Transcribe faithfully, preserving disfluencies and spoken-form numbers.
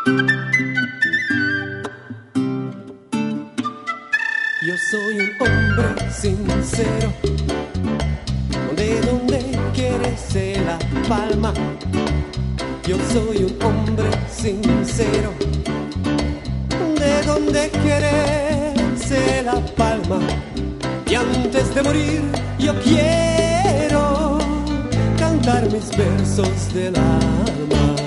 Yo soy un hombre sincero, de donde quiere ser la palma. Yo soy un hombre sincero, de donde quiere ser la palma. Y antes de morir yo quiero cantar mis versos del alma.